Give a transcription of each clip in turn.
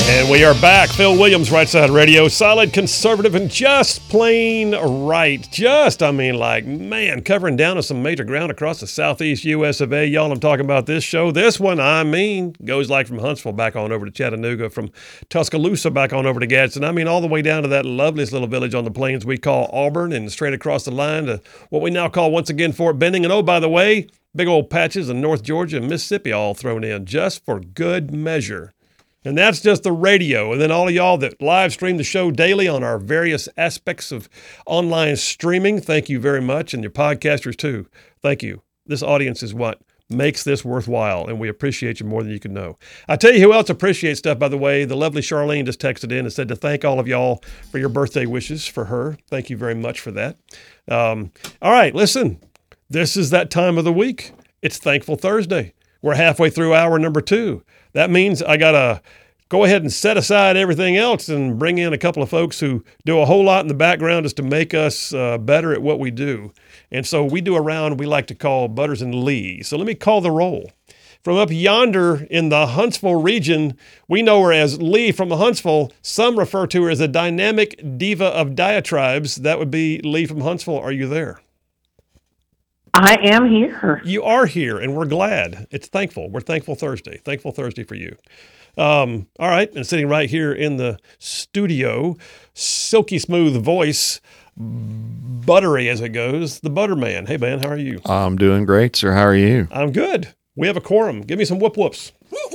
And we are back. Phil Williams, Right Side Radio. Solid, conservative, and just plain right. Covering down on some major ground across the southeast U.S. of A. Y'all, I'm talking about this show. This one, goes like from Huntsville back on over to Chattanooga, from Tuscaloosa back on over to Gadsden. All the way down to that loveliest little village on the plains we call Auburn, and straight across the line to what we now call, once again, Fort Benning. And oh, by the way, big old patches of North Georgia and Mississippi all thrown in just for good measure. And that's just the radio. And then all of y'all that live stream the show daily on our various aspects of online streaming, thank you very much. And your podcasters too. Thank you. This audience is what makes this worthwhile, and we appreciate you more than you can know. I tell you who else appreciates stuff, by the way. The lovely Charlene just texted in and said to thank all of y'all for your birthday wishes for her. Thank you very much for that. All right, listen. This is that time of the week. It's Thankful Thursday. We're halfway through hour number 2. That means I got to go ahead and set aside everything else and bring in a couple of folks who do a whole lot in the background just to make us better at what we do. And so we do a round we like to call Butters and Lee. So let me call the roll. From up yonder in the Huntsville region, we know her as Lee from Huntsville. Some refer to her as a dynamic diva of diatribes. That would be Lee from Huntsville. Are you there? I am here. You are here, and we're glad. It's thankful. We're Thankful Thursday. Thankful Thursday for you. All right, and sitting right here in the studio, silky smooth voice, buttery as it goes, the Butterman. Hey, man, how are you? I'm doing great, sir. How are you? I'm good. We have a quorum. Give me some whoop-whoops.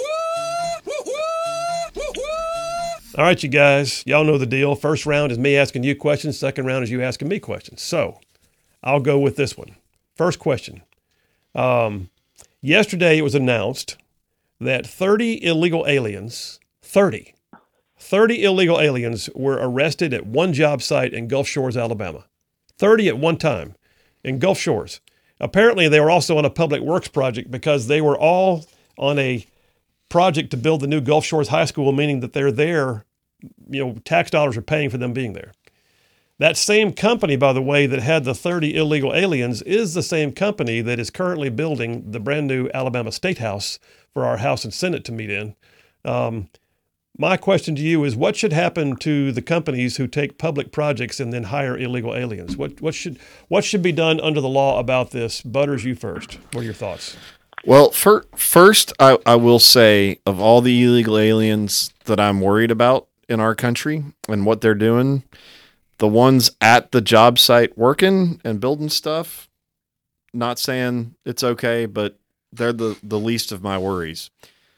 All right, you guys, y'all know the deal. First round is me asking you questions. Second round is you asking me questions. So I'll go with this one. First question. Yesterday it was announced that 30 illegal aliens were arrested at one job site in Gulf Shores, Alabama. 30 at one time in Gulf Shores. Apparently they were also on a public works project because they were all on a project to build the new Gulf Shores High School, meaning that they're there, tax dollars are paying for them being there. That same company, by the way, that had the 30 illegal aliens is the same company that is currently building the brand new Alabama State House for our House and Senate to meet in. My question to you is, what should happen to the companies who take public projects and then hire illegal aliens? What should be done under the law about this? Butters, you first. What are your thoughts? Well, first, I will say, of all the illegal aliens that I'm worried about in our country and what they're doing, the ones at the job site working and building stuff, not saying it's okay, but they're the least of my worries.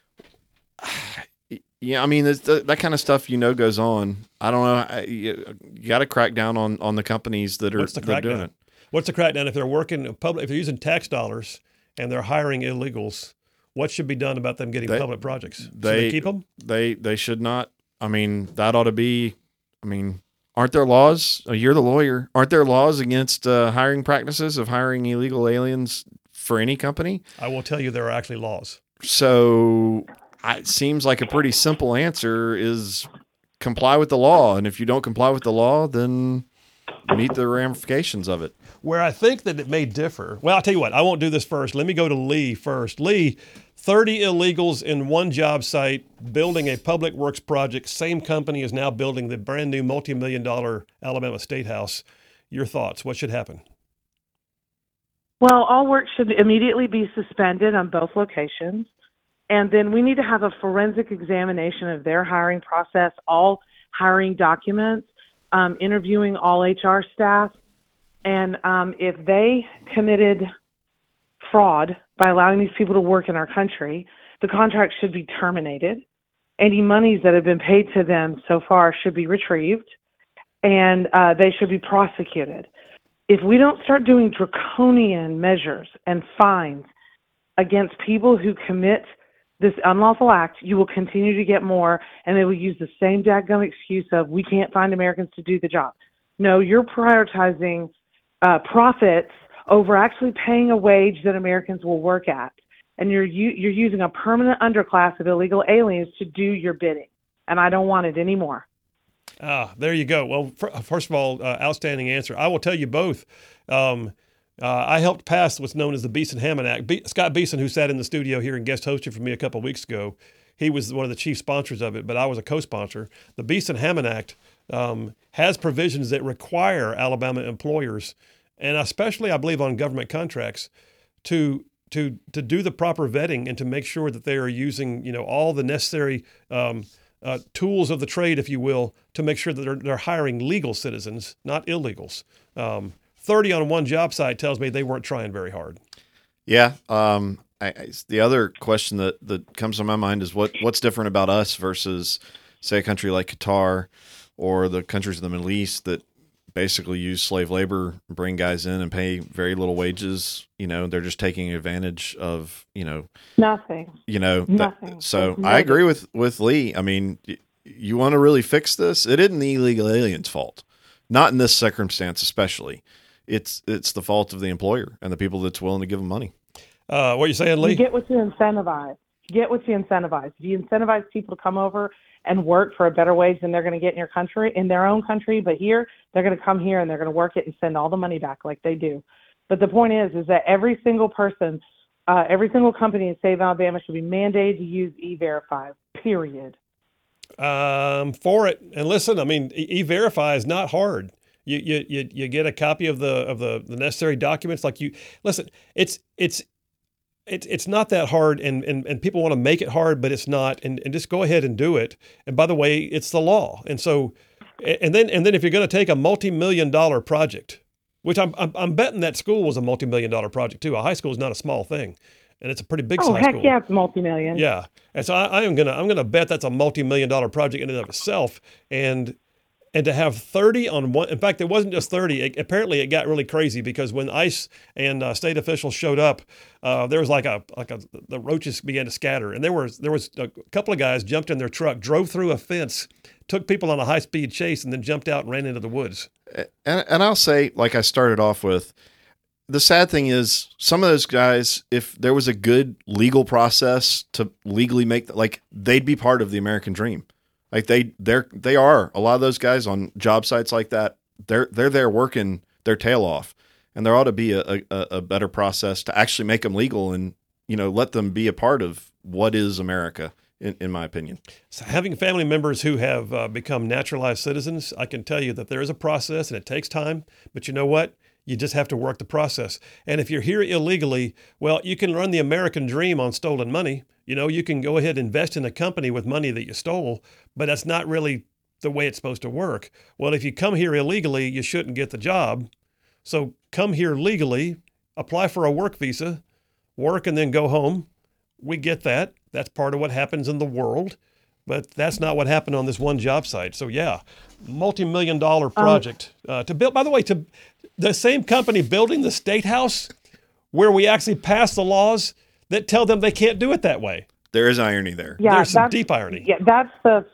Yeah, that kind of stuff goes on. I don't know. You got to crack down on the companies that are doing it. What's the crackdown if they're working public? If they're using tax dollars and they're hiring illegals, what should be done about them getting public projects? Should they keep them? They should not. That ought to be. Aren't there laws? You're the lawyer. Aren't there laws against hiring practices of hiring illegal aliens for any company? I will tell you there are actually laws. So it seems like a pretty simple answer is comply with the law. And if you don't comply with the law, then meet the ramifications of it. Where I think that it may differ. Well, I'll tell you what. I won't do this first. Let me go to Lee first. Lee, 30 illegals in one job site building a public works project. Same company is now building the brand new multi-million-dollar Alabama State House. Your thoughts? What should happen? Well, all work should immediately be suspended on both locations. And then we need to have a forensic examination of their hiring process, all hiring documents, interviewing all HR staff. And if they committed fraud by allowing these people to work in our country, the contract should be terminated. Any monies that have been paid to them so far should be retrieved, and they should be prosecuted. If we don't start doing draconian measures and fines against people who commit this unlawful act, you will continue to get more, and they will use the same dadgum excuse of, we can't find Americans to do the job. No, you're prioritizing profits over actually paying a wage that Americans will work at. And you're using a permanent underclass of illegal aliens to do your bidding. And I don't want it anymore. There you go. Well, first of all, outstanding answer. I will tell you both. I helped pass what's known as the Beeson-Hammond Act. Scott Beeson, who sat in the studio here and guest hosted for me a couple of weeks ago, he was one of the chief sponsors of it, but I was a co-sponsor. The Beeson Hammond Act has provisions that require Alabama employers, and especially I believe on government contracts, to do the proper vetting and to make sure that they are using all the necessary tools of the trade, if you will, to make sure that they're hiring legal citizens, not illegals. 30 on one job site tells me they weren't trying very hard. Yeah. The other question that comes to my mind is what's different about us versus, say, a country like Qatar or the countries of the Middle East that basically use slave labor, bring guys in and pay very little wages. They're just taking advantage of, nothing. Nothing. So I agree with Lee. I mean, you want to really fix this? It isn't the illegal aliens' fault. Not in this circumstance, especially. It's the fault of the employer and the people that's willing to give them money. What are you saying, Lee? You get what you incentivize. If you incentivize people to come over and work for a better wage than they're going to get in their own country, but here they're going to come here and they're going to work it and send all the money back like they do. But the point is that every single person, every single company in the state of Alabama should be mandated to use E-Verify, period. For it. And listen, I mean, E-Verify is not hard. You get a copy of the necessary documents. Listen, it's not that hard, and people want to make it hard, but it's not. And just go ahead and do it. And by the way, it's the law. And so, and then if you're going to take a multi-million-dollar project, which I'm betting that school was a multi-million-dollar project too. A high school is not a small thing, and it's a pretty big high school. Oh heck yeah, it's multi-million. Yeah, and so I'm gonna bet that's a multi-million-dollar project in and of itself, and to have 30 on one. In fact, it wasn't just 30. Apparently, it got really crazy because when ICE and state officials showed up, there was the roaches began to scatter, and there was a couple of guys jumped in their truck, drove through a fence, took people on a high-speed chase, and then jumped out and ran into the woods. And I'll say, like I started off with, the sad thing is some of those guys, if there was a good legal process to legally make, they'd be part of the American dream. Like they are a lot of those guys on job sites like that. They're there working their tail off, and there ought to be a better process to actually make them legal and let them be a part of what is America. In my opinion. So having family members who have become naturalized citizens, I can tell you that there is a process and it takes time, but you know what? You just have to work the process. And if you're here illegally, well, you can run the American dream on stolen money. You can go ahead and invest in a company with money that you stole, but that's not really the way it's supposed to work. Well, if you come here illegally, you shouldn't get the job. So come here legally, apply for a work visa, work and then go home. We get that. That's part of what happens in the world, but that's not what happened on this one job site. So yeah, multi-million-dollar project to build. By the way, to the same company building the State House, where we actually passed the laws that tell them they can't do it that way. There is irony there. Yeah, there's some deep irony. Yeah, that's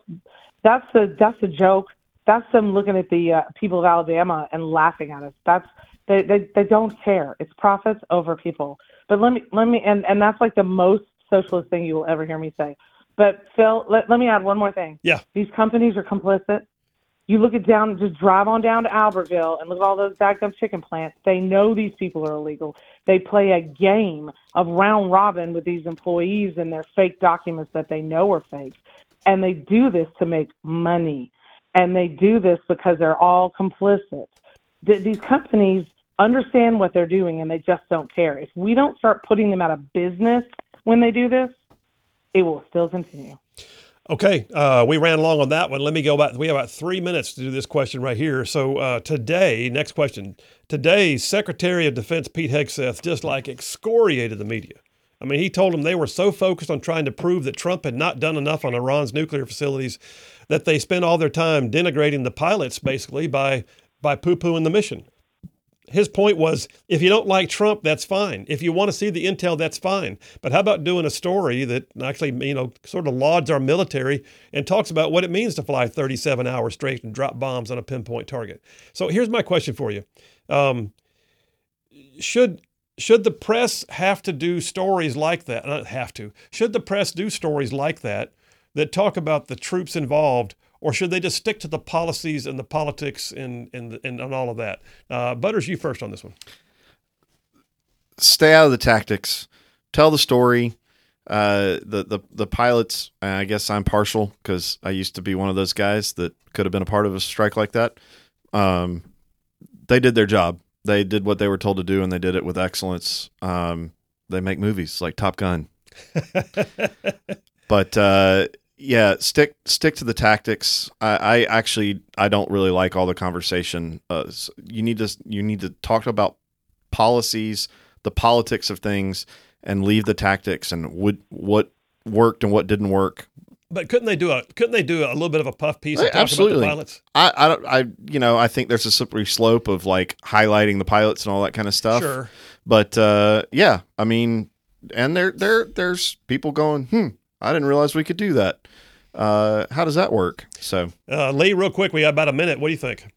the joke. That's them looking at the people of Alabama and laughing at us. They don't care. It's profits over people. But let me and that's like the most socialist thing you will ever hear me say. But Phil, let me add one more thing. Yeah. These companies are complicit. You just drive on down to Albertville and look at all those backed up chicken plants. They know these people are illegal. They play a game of round robin with these employees and their fake documents that they know are fake. And they do this to make money. And they do this because they're all complicit. These companies understand what they're doing and they just don't care. If we don't start putting them out of business when they do this, it will still continue. Okay, we ran long on that one. Let me go back. We have about 3 minutes to do this question right here. So today, next question. Today, Secretary of Defense Pete Hegseth just excoriated the media. I mean, he told them they were so focused on trying to prove that Trump had not done enough on Iran's nuclear facilities that they spent all their time denigrating the pilots, basically, by poo-pooing the mission. His point was, if you don't like Trump, that's fine. If you want to see the intel, that's fine. But how about doing a story that actually, sort of lauds our military and talks about what it means to fly 37 hours straight and drop bombs on a pinpoint target? So here's my question for you. Should the press have to do stories like that? Not have to. Should the press do stories like that talk about the troops involved? Or should they just stick to the policies and the politics and all of that? Butters, you first on this one. Stay out of the tactics. Tell the story. The pilots, I guess I'm partial because I used to be one of those guys that could have been a part of a strike like that. They did their job. They did what they were told to do, and they did it with excellence. They make movies like Top Gun. But yeah, stick to the tactics. I actually don't really like all the conversation. You need to talk about policies, the politics of things, and leave the tactics and what worked and what didn't work. But couldn't they do a little bit of a puff piece and talk Absolutely. about the pilots? I think there's a slippery slope of like highlighting the pilots and all that kind of stuff. Sure. But yeah, I mean, and there's people going, I didn't realize we could do that. How does that work? So Lee, real quick, we got about a minute. What do you think?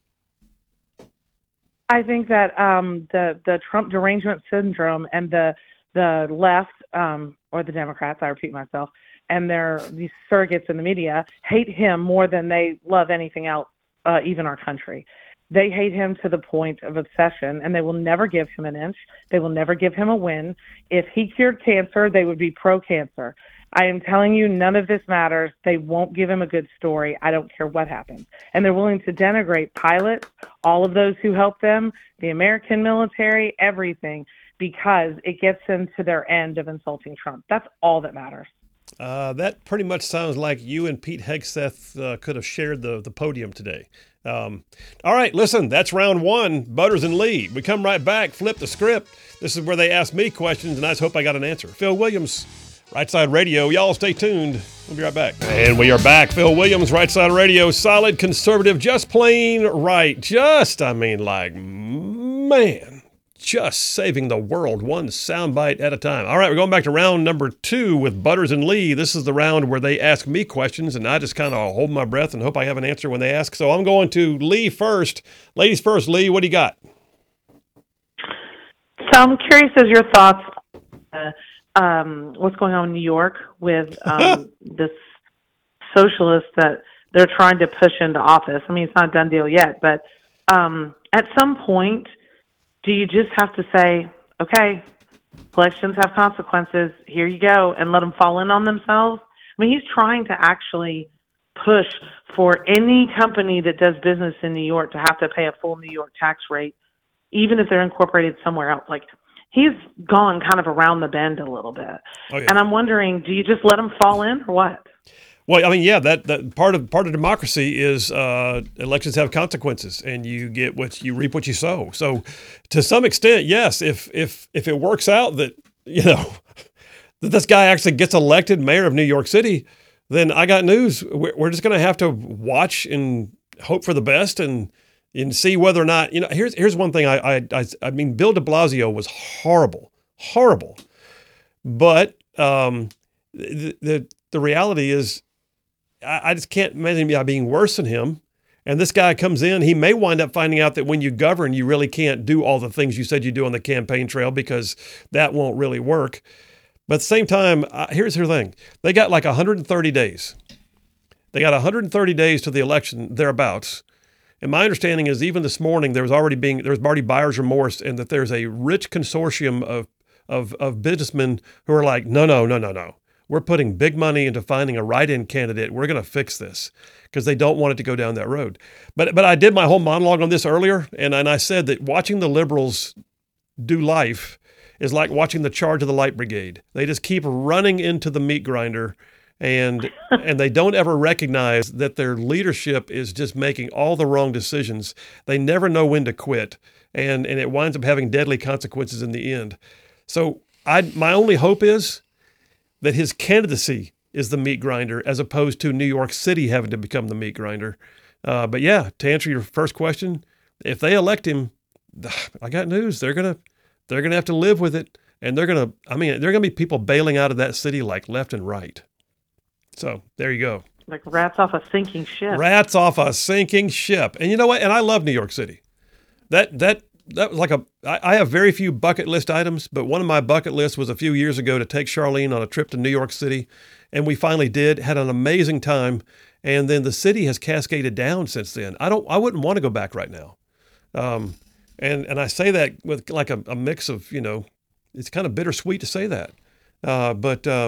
I think that the Trump derangement syndrome and the left or the Democrats, I repeat myself, and these surrogates in the media hate him more than they love anything else, even our country. They hate him to the point of obsession, and they will never give him an inch. They will never give him a win. If he cured cancer, they would be pro-cancer. I am telling you, none of this matters. They won't give him a good story. I don't care what happens. And they're willing to denigrate pilots, all of those who help them, the American military, everything, because it gets them to their end of insulting Trump. That's all that matters. That pretty much sounds like you and Pete Hegseth could have shared the podium today. All right, listen, that's round one, Butters and Lee. We come right back, flip the script. This is where they ask me questions, and I just hope I got an answer. Phil Williams, Right Side Radio. Y'all stay tuned. We'll be right back. And we are back. Phil Williams, Right Side Radio. Solid, conservative, just plain right. Just saving the world one soundbite at a time. All right, we're going back to round number 2 with Butters and Lee. This is the round where they ask me questions, and I just kind of hold my breath and hope I have an answer when they ask. So I'm going to Lee first. Ladies first, Lee, what do you got? So I'm curious as your thoughts, what's going on in New York with this socialist that they're trying to push into office. I mean, it's not a done deal yet, but at some point, do you just have to say, okay, elections have consequences, here you go, and let them fall in on themselves? I mean, he's trying to actually push for any company that does business in New York to have to pay a full New York tax rate, even if they're incorporated somewhere else. Like, he's gone kind of around the bend a little bit. Oh, yeah. And I'm wondering, do you just let them fall in or what? Well, I mean, yeah, that part of democracy is elections have consequences, and you reap what you sow. So, to some extent, yes, if it works out that that this guy actually gets elected mayor of New York City, then I got news. We're just going to have to watch and hope for the best and see whether or not Here's one thing. I mean, Bill De Blasio was horrible, but the reality is, I just can't imagine being worse than him. And this guy comes in, he may wind up finding out that when you govern, you really can't do all the things you said you do on the campaign trail because that won't really work. But at the same time, here's the thing. They got like 130 days. They got 130 days to the election, thereabouts. And my understanding is even this morning, there was already buyer's remorse, and that there's a rich consortium of businessmen who are like, no. We're putting big money into finding a write-in candidate. We're going to fix this because they don't want it to go down that road. But I did my whole monologue on this earlier, and I said that watching the liberals do life is like watching the charge of the Light Brigade. They just keep running into the meat grinder, and they don't ever recognize that their leadership is just making all the wrong decisions. They never know when to quit, and it winds up having deadly consequences in the end. So my only hope is that his candidacy is the meat grinder as opposed to New York City having to become the meat grinder. But yeah, to answer your first question, if they elect him, I got news. They're gonna have to live with it, and there are gonna be people bailing out of that city like left and right. So there you go. Like rats off a sinking ship. Rats off a sinking ship. And you know what? And I love New York City. That was like I have very few bucket list items, but one of my bucket lists was a few years ago to take Charlene on a trip to New York City. And we finally did, had an amazing time. And then the city has cascaded down since then. I wouldn't want to go back right now. And I say that with like a mix of, it's kind of bittersweet to say that. But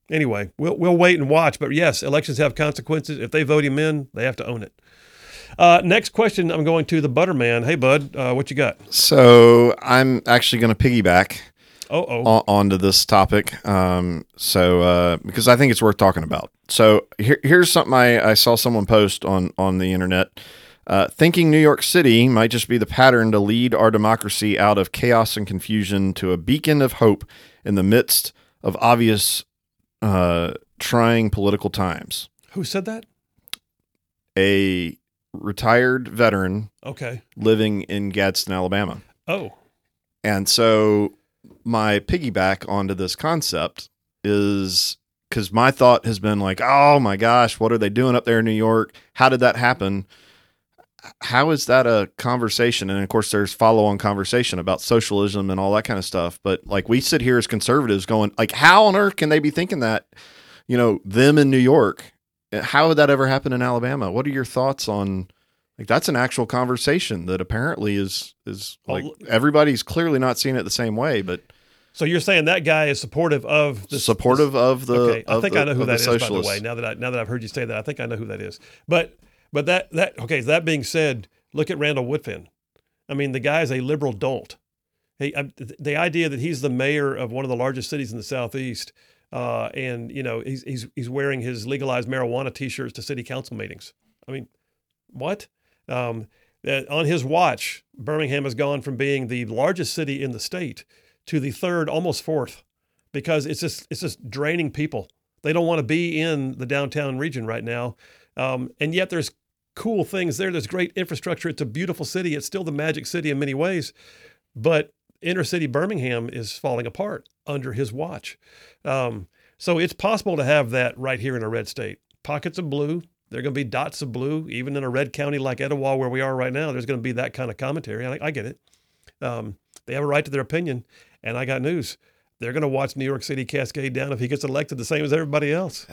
Anyway, we'll wait and watch. But yes, elections have consequences. If they vote him in, they have to own it. Next question, I'm going to the Butterman. Hey, bud, what you got? So I'm actually going to piggyback onto this topic. Because I think it's worth talking about. So here's something I saw someone post on the internet. Thinking New York City might just be the pattern to lead our democracy out of chaos and confusion to a beacon of hope in the midst of obvious trying political times. Who said that? A retired veteran living in Gadsden, Alabama. Oh. And so my piggyback onto this concept is because my thought has been like, oh my gosh, what are they doing up there in New York? How did that happen? How is that a conversation? And of course, there's follow-on conversation about socialism and all that kind of stuff. But like we sit here as conservatives going, like, how on earth can they be thinking that, them in New York? How would that ever happen in Alabama? What are your thoughts on, like, that's an actual conversation that apparently is like everybody's clearly not seeing it the same way, but. So you're saying that guy is supportive of the Okay, I think I know who that is, by the way. Now that I've heard you say that, I think I know who that is. But that being said, look at Randall Woodfin. I mean, the guy is a liberal dolt. The idea that he's the mayor of one of the largest cities in the Southeast, and he's wearing his legalized marijuana T-shirts to city council meetings. I mean, what? On his watch, Birmingham has gone from being the largest city in the state to the third, almost fourth, because it's just draining people. They don't want to be in the downtown region right now, and yet there's cool things there. There's great infrastructure. It's a beautiful city. It's still the magic city in many ways, but inner city Birmingham is falling apart under his watch. So it's possible to have that right here in a red state. Pockets of blue. There are going to be dots of blue, even in a red county like Etowah, where we are right now. There's going to be that kind of commentary. I get it. They have a right to their opinion. And I got news. They're going to watch New York City cascade down if he gets elected the same as everybody else.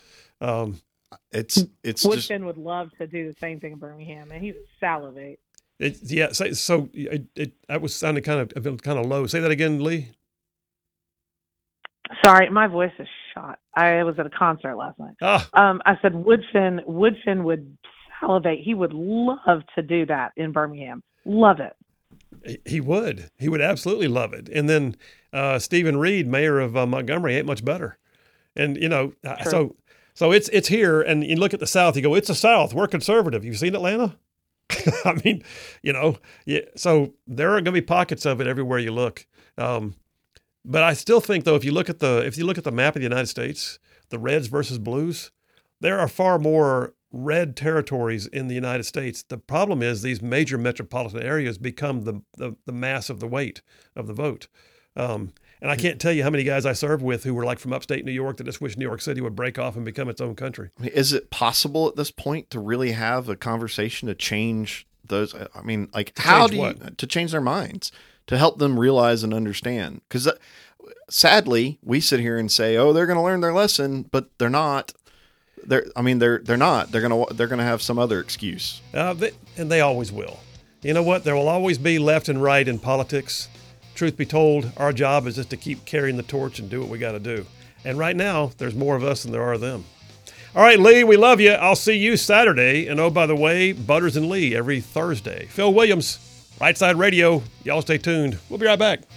It's Woodfin would love to do the same thing in Birmingham, and he would salivate. That was sounding kind of low. Say that again, Lee. Sorry, my voice is shot. I was at a concert last night. I said Woodfin would salivate. He would love to do that in Birmingham. Love it. He would. He would absolutely love it. And then Stephen Reed, mayor of Montgomery, ain't much better. And so it's here. And you look at the South. You go, it's the South. We're conservative. You've seen Atlanta? I mean, yeah. So there are going to be pockets of it everywhere you look. But I still think, though, if you look at the map of the United States, the reds versus blues, there are far more red territories in the United States. The problem is these major metropolitan areas become the mass of the weight of the vote. And I can't tell you how many guys I served with who were like from upstate New York that just wish New York City would break off and become its own country. I mean, is it possible at this point to really have a conversation to change those? I mean, like, to change their minds, to help them realize and understand? Because sadly, we sit here and say, "Oh, they're going to learn their lesson," but they're not. They're not. They're gonna have some other excuse. And they always will. You know what? There will always be left and right in politics. Truth be told, our job is just to keep carrying the torch and do what we got to do. And right now, there's more of us than there are of them. All right, Lee, we love you. I'll see you Saturday. And oh, by the way, Butters and Lee every Thursday. Phil Williams, Right Side Radio. Y'all stay tuned. We'll be right back.